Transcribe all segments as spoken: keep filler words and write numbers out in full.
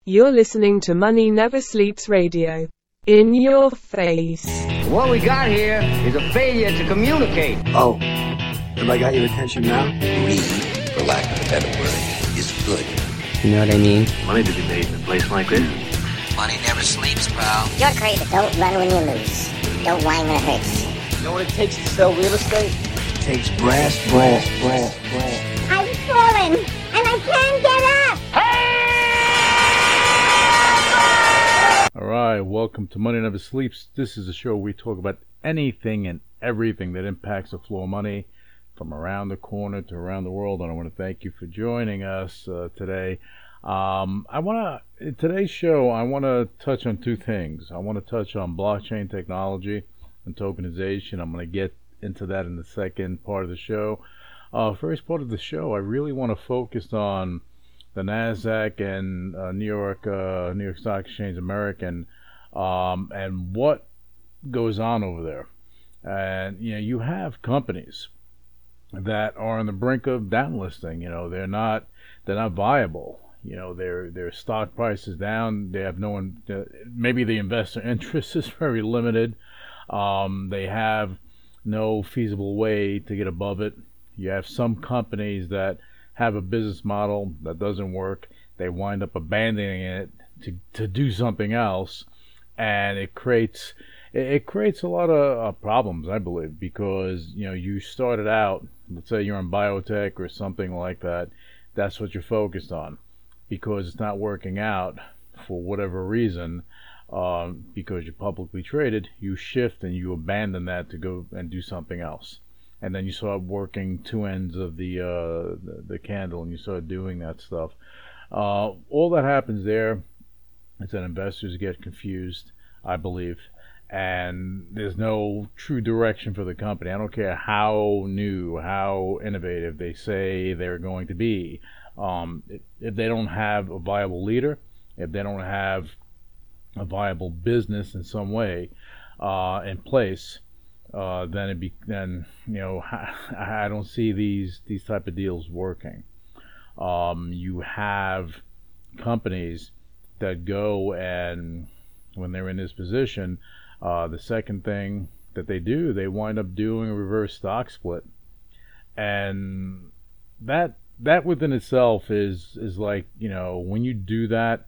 You're listening to Money Never Sleeps Radio. In your face. What we got here is a failure to communicate. Oh, have I got your attention now? Greed, for lack of a better word, is good. You know what I mean? Money to be made in a place like this. Money never sleeps, pal. You're crazy. Don't run when you lose. Don't whine when it hurts. You know what it takes to sell real estate? It takes brass, brass, brass, brass. I've fallen, and I can't get up. All right, welcome to Money Never Sleeps. This is a show where we talk about anything and everything that impacts the flow of money from around the corner to around the world. And I want to thank you for joining us uh, today. Um, I want to, in today's show, I want to touch on two things. I want to touch on blockchain technology and tokenization. I'm going to get into that in the second part of the show. Uh, first part of the show, I really want to focus on the NASDAQ and uh, New York, uh, New York Stock Exchange American, um, and what goes on over there. And you know, you have companies that are on the brink of downlisting. You know, they're not, they're not viable. You know, their their stock price is down. They have no one. Uh, maybe the investor interest is very limited. Um, they have no feasible way to get above it. You have some companies that have a business model that doesn't work. They wind up abandoning it to, to do something else, and it creates it, it creates a lot of uh, problems, I believe, because you know you started out. Let's say you're in biotech or something like that. That's what you're focused on, because it's not working out for whatever reason. Um, because you're publicly traded, you shift and you abandon that to go and do something else. And then you start working two ends of the, uh, the the candle, and you start doing that stuff. Uh, all that happens there is that investors get confused, I believe, and there's no true direction for the company. I don't care how new, how innovative they say they're going to be. Um, if, if they don't have a viable leader, if they don't have a viable business in some way uh, in place, Uh, then it be then you know I, I don't see these these type of deals working. Um, you have companies that go and when they're in this position, uh, the second thing that they do, they wind up doing a reverse stock split, and that that within itself is is like you know when you do that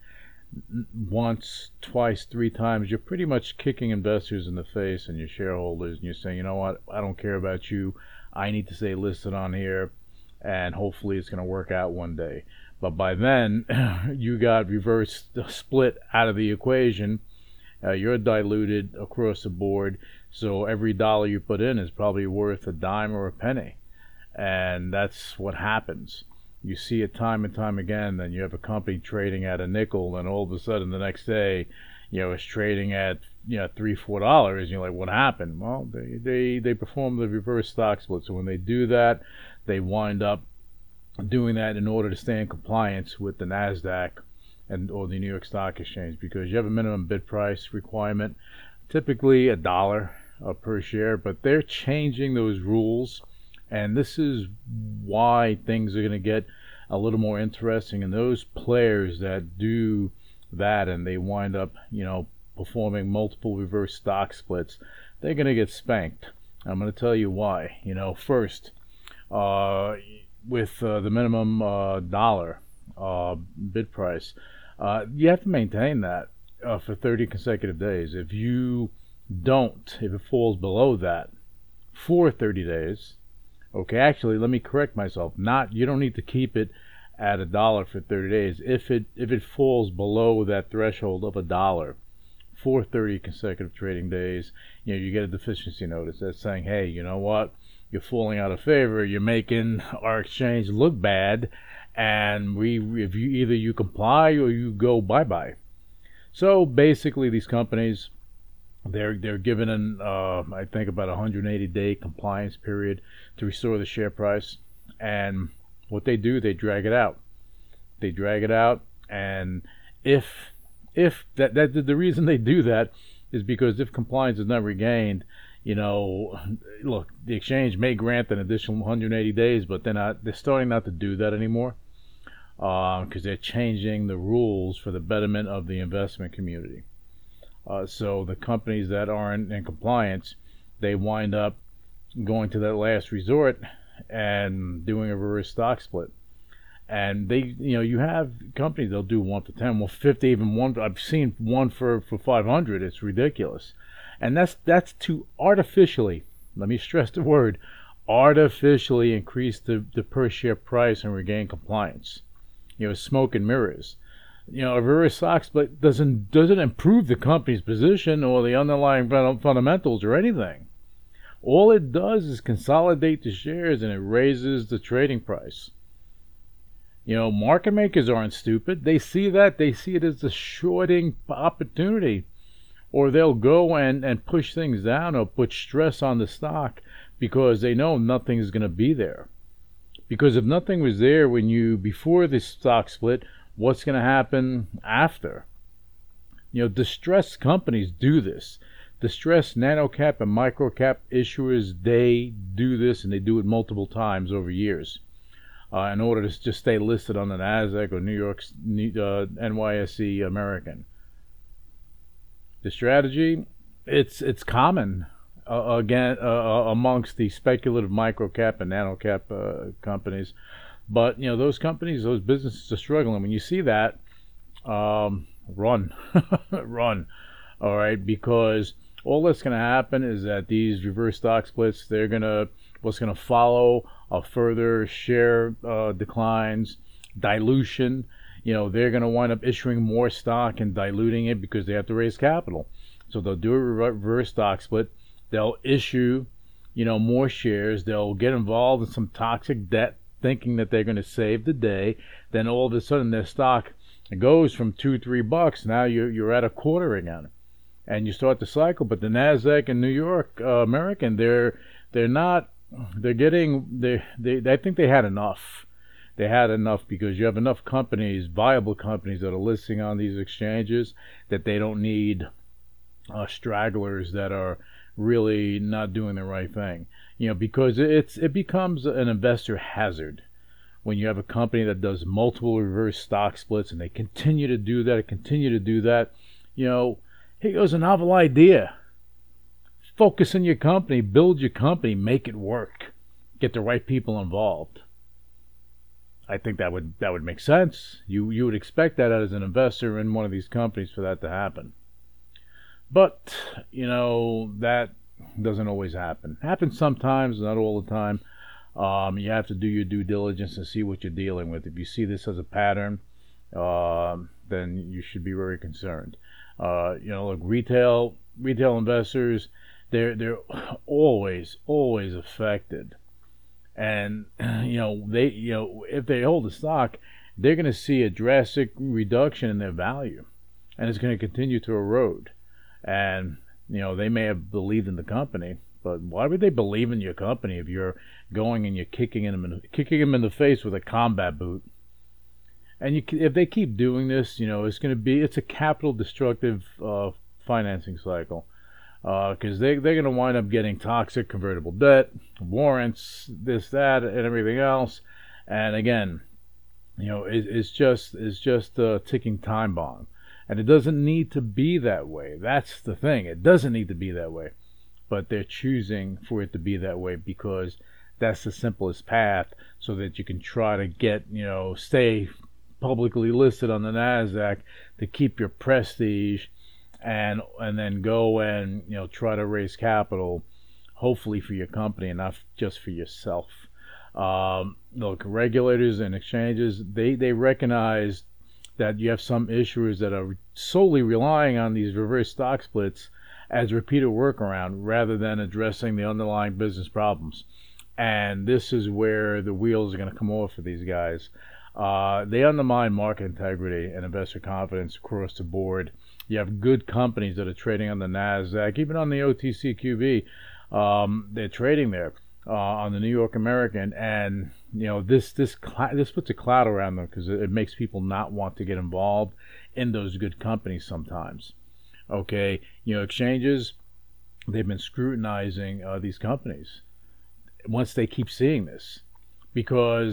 once, twice, three times, you're pretty much kicking investors in the face and your shareholders, and you're saying, you know what, I don't care about you. I need to stay listed on here, and hopefully it's going to work out one day. But by then, you got reverse split out of the equation. Uh, you're diluted across the board, so every dollar you put in is probably worth a dime or a penny, and that's what happens. You see it time and time again. Then you have a company trading at a nickel, and all of a sudden the next day, you know, it's trading at you know three, four dollars. And you're like, what happened? Well, they they they perform the reverse stock split. So when they do that, they wind up doing that in order to stay in compliance with the NASDAQ and or the New York Stock Exchange, because you have a minimum bid price requirement, typically a dollar uh, per share. But they're changing those rules. And this is why things are going to get a little more interesting. And those players that do that and they wind up, you know, performing multiple reverse stock splits, they're going to get spanked. I'm going to tell you why. You know, first, uh, with uh, the minimum uh, dollar uh, bid price, uh, you have to maintain that uh, for thirty consecutive days. If you don't, if it falls below that for thirty days, okay, actually, let me correct myself. Not you don't need to keep it at a dollar for thirty days. If it if it falls below that threshold of a dollar for thirty consecutive trading days, you know you get a deficiency notice that's saying, hey, you know what, you're falling out of favor. You're making our exchange look bad, and we if you either you comply or you go bye bye. So basically, these companies, They're they're given an uh, I think about a one hundred eighty day compliance period to restore the share price, and what they do, they drag it out. They drag it out, and if if that that the reason they do that is because if compliance is not regained, you know, look, the exchange may grant an additional one hundred eighty days, but they're not they're starting not to do that anymore. because um, they're changing the rules for the betterment of the investment community. Uh, so the companies that aren't in compliance, they wind up going to that last resort and doing a reverse stock split. And they, you know, you have companies they'll do one for ten, one for fifty, even one. I've seen one for for five hundred. It's ridiculous, and that's that's to artificially. Let me stress the word, artificially increase the the per share price and regain compliance. You know, smoke and mirrors. You know, a reverse stock split doesn't doesn't improve the company's position or the underlying fundamentals or anything. All it does is consolidate the shares and it raises the trading price. You know, market makers aren't stupid. They see that. They see it as a shorting opportunity. Or they'll go and, and push things down or put stress on the stock because they know nothing is going to be there. Because if nothing was there when you, before this stock split, what's going to happen after? You know, distressed companies do this. Distressed nano-cap and micro-cap issuers, they do this and they do it multiple times over years. Uh, in order to just stay listed on the NASDAQ or New York, uh, N Y S E American. The strategy, it's it's common uh, again uh, amongst the speculative microcap and nanocap uh, companies, but you know those companies, those businesses are struggling. When you see that, um, run, run, all right, because all that's going to happen is that these reverse stock splits, they're gonna what's going to follow a further share uh, declines, dilution. You know, they're going to wind up issuing more stock and diluting it because they have to raise capital. So they'll do a reverse stock split. They'll issue, you know, more shares. They'll get involved in some toxic debt thinking that they're going to save the day. Then all of a sudden their stock goes from two, three bucks. Now you're, you're at a quarter again. And you start the cycle. But the NASDAQ in New York, uh, American, they're, they're not, they're getting, they they I think they had enough. They had enough because you have enough companies, viable companies that are listing on these exchanges that they don't need uh, stragglers that are really not doing the right thing. You know, because it's it becomes an investor hazard when you have a company that does multiple reverse stock splits and they continue to do that, continue to do that. You know, here goes a novel idea. Focus on your company, build your company, make it work. Get the right people involved. I think that would that would make sense. You you would expect that as an investor in one of these companies for that to happen. But, you know, that doesn't always happen. Happens sometimes, not all the time. Um, you have to do your due diligence and see what you're dealing with. If you see this as a pattern, uh, then you should be very concerned. Uh, you know, look, retail retail investors, they're they're always always affected. And, you know, they, you know, if they hold the stock, they're going to see a drastic reduction in their value. And it's going to continue to erode. And, you know, they may have believed in the company, but why would they believe in your company if you're going and you're kicking them in the, kicking them in the face with a combat boot? And you, if they keep doing this, you know, it's going to be, it's a capital destructive uh, financing cycle. Because uh, they, they're going to wind up getting toxic convertible debt, warrants, this, that, and everything else. And again, you know, it, it's just it's just a ticking time bomb. And it doesn't need to be that way. That's the thing. It doesn't need to be that way. But they're choosing for it to be that way because that's the simplest path so that you can try to get, you know, stay publicly listed on the NASDAQ to keep your prestige. And and then go and, you know, try to raise capital, hopefully for your company and not just for yourself. Um, look, regulators and exchanges, they, they recognize that you have some issuers that are solely relying on these reverse stock splits as repeated workaround rather than addressing the underlying business problems. And this is where the wheels are going to come off for these guys. Uh, they undermine market integrity and investor confidence across the board. You have good companies that are trading on the NASDAQ, even on the O T C Q B. Um, they're trading there uh, on the New York American, and you know this this cl- this puts a cloud around them because it, it makes people not want to get involved in those good companies sometimes. Okay, you know, exchanges, they've been scrutinizing uh, these companies once they keep seeing this, because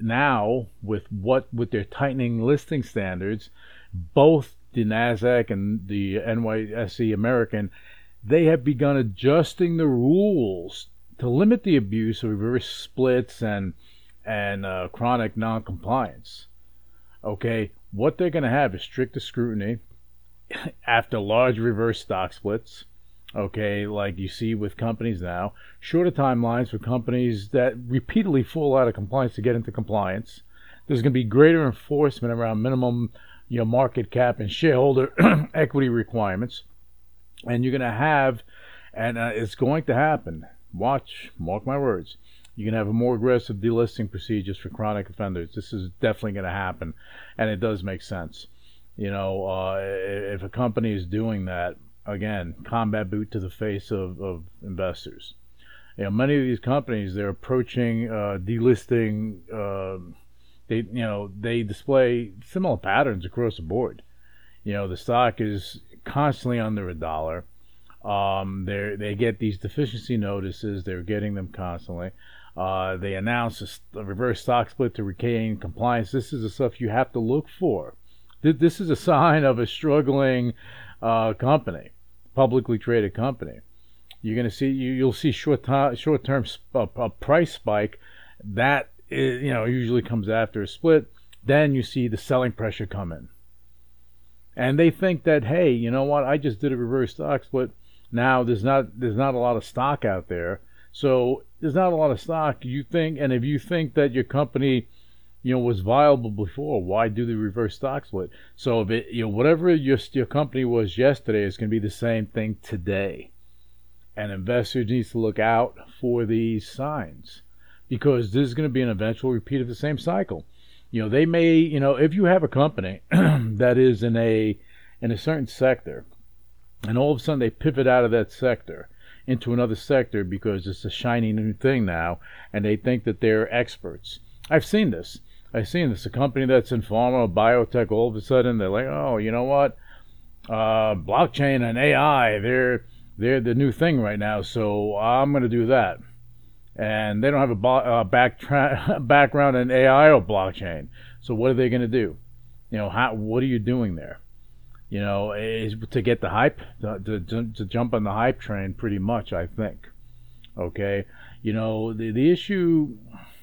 now with what with their tightening listing standards, both the NASDAQ and the N Y S E American, they have begun adjusting the rules to limit the abuse of reverse splits and and uh, chronic non-compliance. Okay, what they're going to have is stricter scrutiny after large reverse stock splits. Okay, like you see with companies now, shorter timelines for companies that repeatedly fall out of compliance to get into compliance. There's going to be greater enforcement around minimum, you know, market cap and shareholder equity requirements, and you're going to have, and uh, it's going to happen. Watch, mark my words. You're going to have a more aggressive delisting procedures for chronic offenders. This is definitely going to happen, and it does make sense. You know, uh, if a company is doing that, again, combat boot to the face of, of investors. You know, many of these companies, they're approaching uh, delisting. Uh, they, you know, they display similar patterns across the board. You know, the stock is constantly under a dollar. Um, they they get these deficiency notices. They're getting them constantly. Uh, they announce a, a reverse stock split to regain compliance. This is the stuff you have to look for. This is a sign of a struggling uh, company, publicly traded company. You're going to see you, you'll see short time, short-term sp- a price spike that is, you know, usually comes after a split. Then you see the selling pressure come in, and they think that, hey, you know what? I just did a reverse stock split. Now there's not there's not a lot of stock out there, so there's not a lot of stock. You think, and if you think that your company, you know, was viable before, why do the reverse stock split? So if it, you know, whatever your your company was yesterday is going to be the same thing today, and investors need to look out for these signs, because this is going to be an eventual repeat of the same cycle. You know, they may, you know, if you have a company that is in a in a certain sector, and all of a sudden they pivot out of that sector into another sector because it's a shiny new thing now, and they think that they're experts. I've seen this. I've seen this. A company that's in pharma or biotech, all of a sudden they're like, oh, you know what? Uh, blockchain and A I, they're they're the new thing right now, so I'm going to do that. And they don't have a bo- uh, back tra- background in A I or blockchain. So what are they going to do? You know, how, what are you doing there? You know, is to get the hype, to, to, to jump on the hype train, pretty much, I think. Okay, you know, the the issue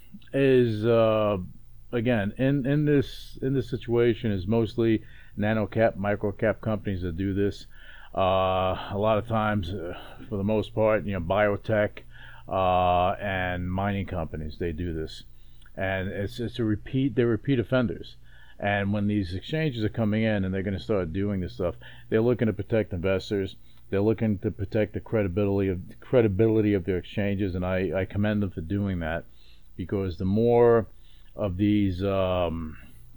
is uh, again in in this in this situation is mostly nano cap, micro cap companies that do this. Uh, a lot of times, uh, for the most part, you know, biotech uh, and mining companies, they do this, and it's it's a repeat. They're repeat offenders. And when these exchanges are coming in and they're going to start doing this stuff, they're looking to protect investors. They're looking to protect the credibility of the credibility of their exchanges, and I, I commend them for doing that, because the more of these um,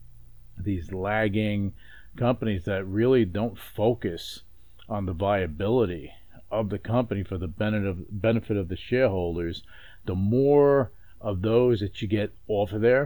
these lagging companies that really don't focus on the viability of the company for the benefit of, benefit of the shareholders, the more of those that you get off of there,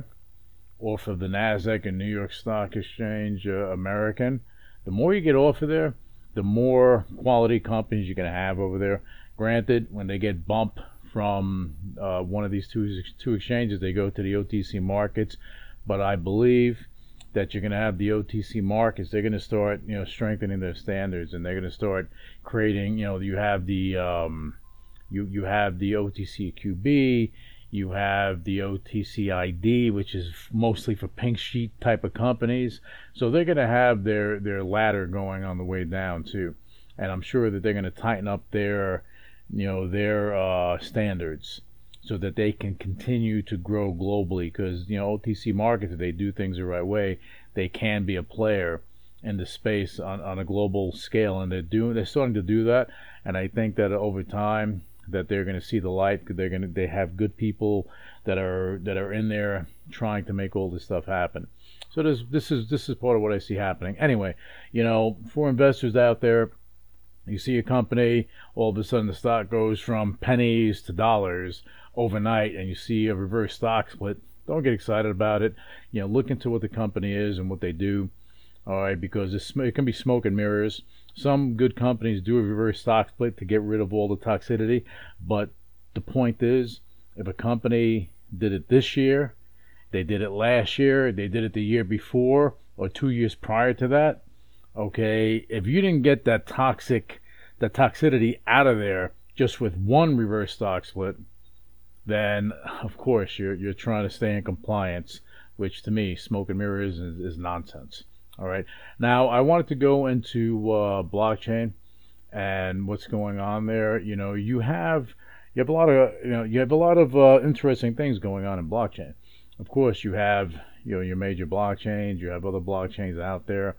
off of the NASDAQ and New York Stock Exchange uh, American, the more you get off of there, the more quality companies you're going to have over there. Granted, when they get bumped from uh, one of these two two exchanges, they go to the O T C markets. But I believe that you're going to have the O T C markets. They're going to start, you know, strengthening their standards, and they're going to start creating. You know, you have the um, you you have the O T C Q B. You have the O T C I D, which is mostly for pink sheet type of companies. So they're going to have their, their ladder going on the way down too. And I'm sure that they're going to tighten up their, you know, their uh, standards so that they can continue to grow globally. Because, you know, O T C markets, if they do things the right way, they can be a player in the space on, on a global scale. And they're doing, they're starting to do that. And I think that over time, that they're going to see the light, because they're going to they have good people that are that are in there trying to make all this stuff happen. So this this is this is part of what I see happening. Anyway, you know, for investors out there, you see a company, all of a sudden the stock goes from pennies to dollars overnight, and you see a reverse stock split. Don't get excited about it. You know, look into what the company is and what they do. All right, because it's, it can be smoke and mirrors. Some good companies do a reverse stock split to get rid of all the toxicity, but the point is, if a company did it this year, they They did it last year. They did it the year before or two years prior to that. Okay, if you didn't get that toxic, the toxicity out of there just with one reverse stock split, then of course you're you're trying to stay in compliance, which to me, smoke and mirrors is, is nonsense. All right. Now I wanted to go into uh, blockchain and what's going on there. You know, you have you have a lot of you know you have a lot of uh, interesting things going on in blockchain. Of course, you have you know your major blockchains. You have other blockchains out there.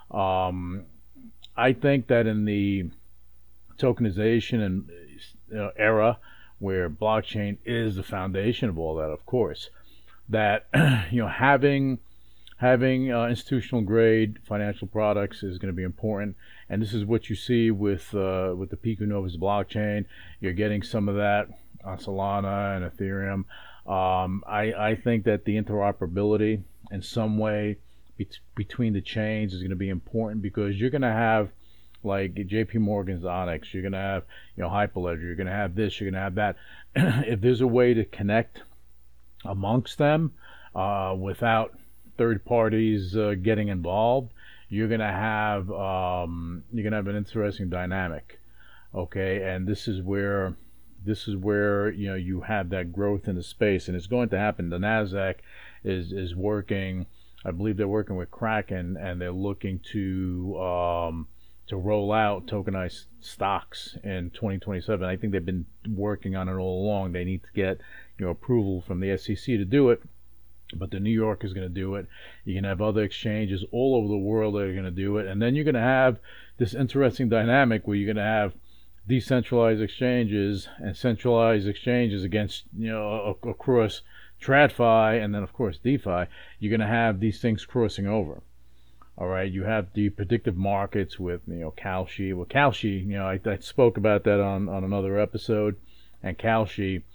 Um, I think that in the tokenization and you know, era, where blockchain is the foundation of all that, of course, that you know having having uh, institutional grade financial products is going to be important, and this is what you see with uh, with the Pico Novus blockchain. You're getting some of that on Solana and Ethereum. Um, I, I think that the interoperability in some way be- between the chains is going to be important, because you're going to have like J P Morgan's Onyx, you're going to have you know Hyperledger, you're going to have this, you're going to have that. If there's a way to connect amongst them uh, without third parties uh, getting involved, you're going to have um, you're going to have an interesting dynamic. Okay, and this is where this is where you know you have that growth in the space, and it's going to happen. The Nasdaq is is working. I believe they're working with Kraken, and they're looking to um, to roll out tokenized stocks in twenty twenty-seven. I think they've been working on it all along. They need to get you know approval from the S E C to do it, but the New York is going to do it. You can have other exchanges all over the world that are going to do it, and then you're going to have this interesting dynamic where you're going to have decentralized exchanges and centralized exchanges against you know across TradFi, and then of course DeFi. You're going to have these things crossing over. All right, you have the predictive markets with you know Kalshi. Well, Kalshi, you know I, I spoke about that on, on another episode, and Kalshi,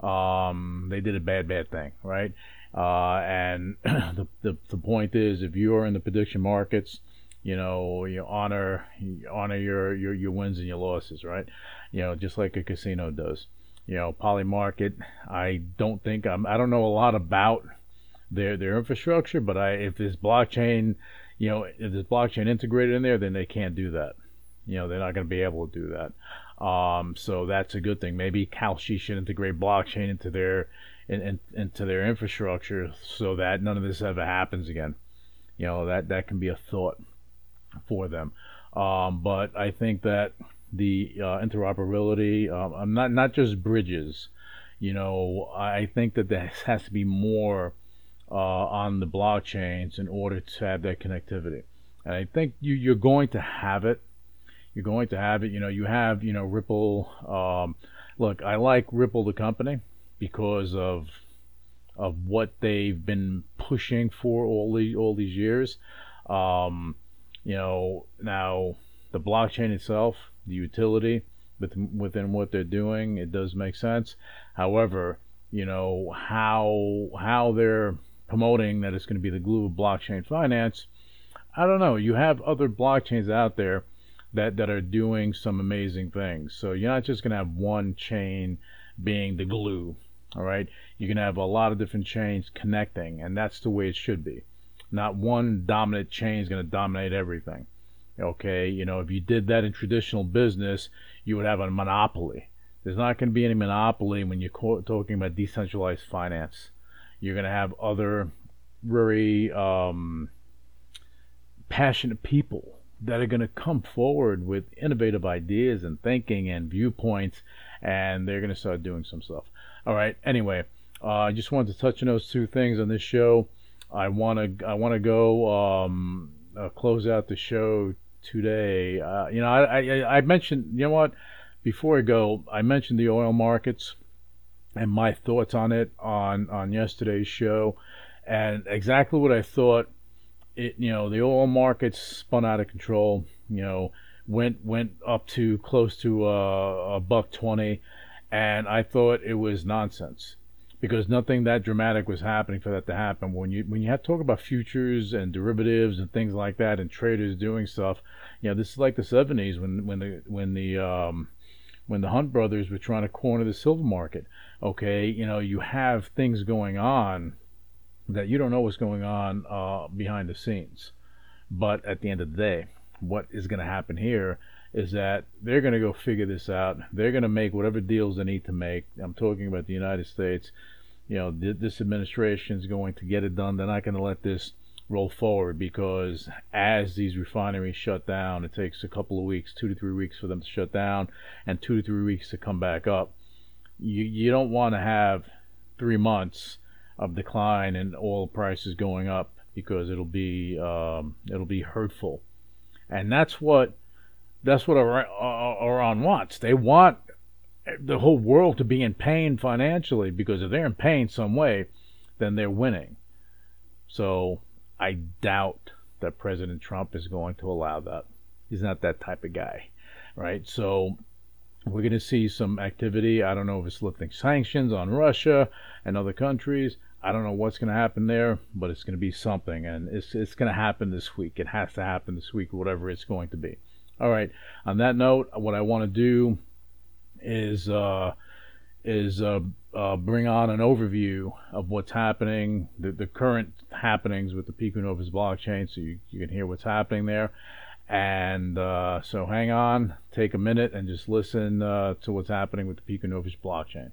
um, they did a bad bad thing, right? Uh, and the, the the point is, if you are in the prediction markets, you know you honor you honor your, your your wins and your losses, right? You know, just like a casino does. You know, Polymarket, I don't think I'm I don't know a lot about their their infrastructure, but I if this blockchain, you know, if there's blockchain integrated in there, then they can't do that. You know, they're not going to be able to do that. Um, so that's a good thing. Maybe Kalshi should integrate blockchain into their in, in, into their infrastructure so that none of this ever happens again. You know, that that can be a thought for them. Um, but I think that the uh, interoperability, um, I'm not not just bridges. You know, I think that there has to be more uh, on the blockchains in order to have that connectivity. And I think you, you're going to have it. You're going to have it. You know, you have you know Ripple. Um, look, I like Ripple the company because of of what they've been pushing for all the all these years. Um, you know, now the blockchain itself, the utility within, within what they're doing, it does make sense. However, you know how how they're promoting that it's going to be the glue of blockchain finance. I don't know. You have other blockchains out there that that are doing some amazing things. So you're not just going to have one chain being the glue. All right, you can have a lot of different chains connecting, and that's the way it should be. Not one dominant chain is going to dominate everything. Okay, you know, if you did that in traditional business, you would have a monopoly. There's not going to be any monopoly when you're co- talking about decentralized finance. You're going to have other very um, passionate people that are going to come forward with innovative ideas and thinking and viewpoints, and they're going to start doing some stuff. All right. Anyway, uh, I just wanted to touch on those two things on this show. I want to I want to go um, uh, close out the show today. Uh, you know, I, I I mentioned, you know what, before I go, I mentioned the oil markets and my thoughts on it on on yesterday's show, and exactly what I thought. It you know the oil markets spun out of control. You know, went went up to close to uh, a buck twenty, and I thought it was nonsense, because nothing that dramatic was happening for that to happen. When you when you have to talk about futures and derivatives and things like that, and traders doing stuff, you know, this is like the seventies when when the when the um, when the Hunt brothers were trying to corner the silver market. Okay, you know, you have things going on that you don't know what's going on uh, behind the scenes. But at the end of the day, what is going to happen here is that they're going to go figure this out. They're going to make whatever deals they need to make. I'm talking about the United States. You know, th- this administration is going to get it done. They're not going to let this roll forward, because as these refineries shut down, it takes a couple of weeks, two to three weeks for them to shut down and two to three weeks to come back up. You, you don't want to have three months of decline and oil prices going up, because it'll be um, it'll be hurtful. And that's what that's what Iran wants. They want the whole world to be in pain financially, because if they're in pain some way, then they're winning. So I doubt that President Trump is going to allow that. He's not that type of guy, right? So we're going to see some activity. I don't know if it's lifting sanctions on Russia and other countries. I don't know what's going to happen there, but it's going to be something, and it's it's going to happen this week. It has to happen this week, whatever it's going to be. All right. On that note, what I want to do is uh, is uh, uh, bring on an overview of what's happening, the, the current happenings with the Pico Novus blockchain, so you, you can hear what's happening there. And uh, so hang on, take a minute, and just listen uh, to what's happening with the Pico Novus blockchain.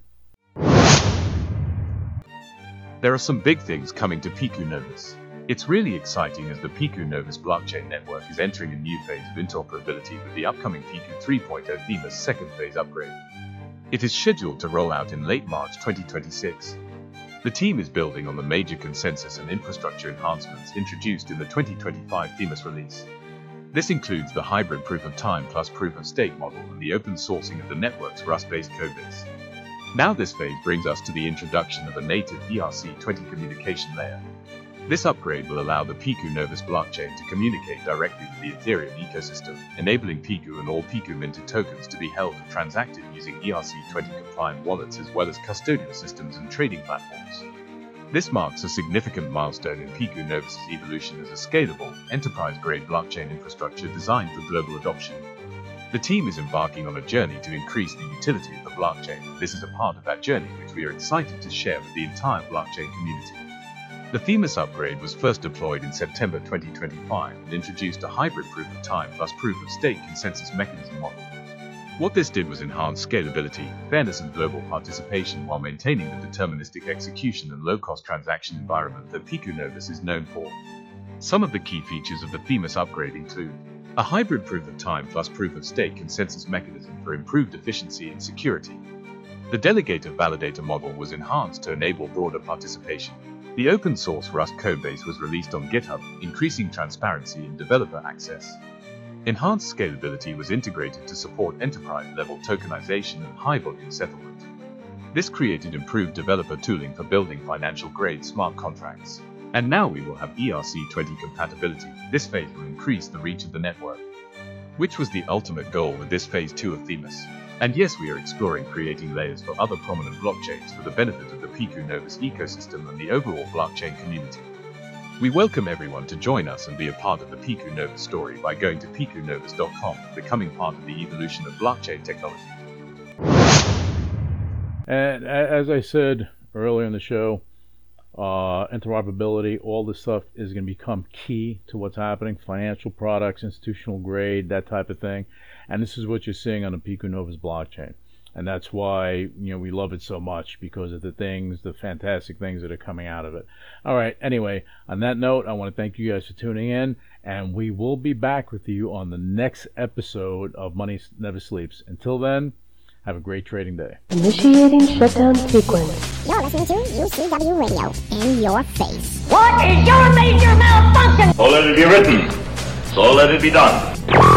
There are some big things coming to Pico Novus. It's really exciting, as the Pico Novus blockchain network is entering a new phase of interoperability with the upcoming Pico three point oh Themis second phase upgrade. It is scheduled to roll out in late March twenty twenty-six. The team is building on the major consensus and infrastructure enhancements introduced in the twenty twenty-five Themis release. This includes the hybrid proof-of-time plus proof-of-stake model and the open sourcing of the network's Rust-based codebase. Now this phase brings us to the introduction of a native E R C twenty communication layer. This upgrade will allow the Pico Novus blockchain to communicate directly with the Ethereum ecosystem, enabling Pico and all Pico minted tokens to be held and transacted using E R C twenty compliant wallets, as well as custodial systems and trading platforms. This marks a significant milestone in Pico Novus' evolution as a scalable, enterprise-grade blockchain infrastructure designed for global adoption. The team is embarking on a journey to increase the utility of the blockchain. This is a part of that journey which we are excited to share with the entire blockchain community. The Themis upgrade was first deployed in September twenty twenty-five and introduced a hybrid proof-of-time plus proof-of-stake consensus mechanism model. What this did was enhance scalability, fairness, and global participation while maintaining the deterministic execution and low-cost transaction environment that Pico Novus is known for. Some of the key features of the Themis upgrade include a hybrid proof-of-time plus proof-of-stake consensus mechanism for improved efficiency and security. The delegator-validator model was enhanced to enable broader participation. The open-source Rust codebase was released on GitHub, increasing transparency and developer access. Enhanced scalability was integrated to support enterprise-level tokenization and high-volume settlement. This created improved developer tooling for building financial-grade smart contracts. And now we will have E R C twenty compatibility. This phase will increase the reach of the network, which was the ultimate goal with this phase two of Themis. And yes, we are exploring creating layers for other prominent blockchains for the benefit of the Pico Novus ecosystem and the overall blockchain community. We welcome everyone to join us and be a part of the Pico Novus story by going to pico novus dot com and becoming part of the evolution of blockchain technology. And as I said earlier in the show, uh, interoperability, all this stuff is going to become key to what's happening. Financial products, institutional grade, that type of thing. And this is what you're seeing on the Pico Novus blockchain. And that's why, you know, we love it so much, because of the things, the fantastic things that are coming out of it. All right. Anyway, on that note, I want to thank you guys for tuning in, and we will be back with you on the next episode of Money Never Sleeps. Until then, have a great trading day. Initiating shutdown sequence. You're listening to U C W Radio. In your face. What is your major malfunction? So let it be written. So let it be done.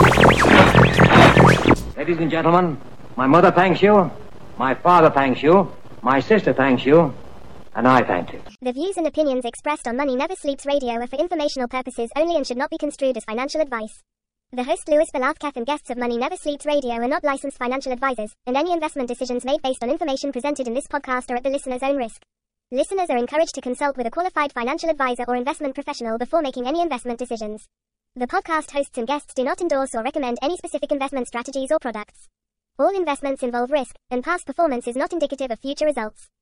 Ladies and gentlemen, my mother thanks you, my father thanks you, my sister thanks you, and I thank you. The views and opinions expressed on Money Never Sleeps Radio are for informational purposes only and should not be construed as financial advice. The host Louis Belafkath and guests of Money Never Sleeps Radio are not licensed financial advisors, and any investment decisions made based on information presented in this podcast are at the listener's own risk. Listeners are encouraged to consult with a qualified financial advisor or investment professional before making any investment decisions. The podcast hosts and guests do not endorse or recommend any specific investment strategies or products. All investments involve risk, and past performance is not indicative of future results.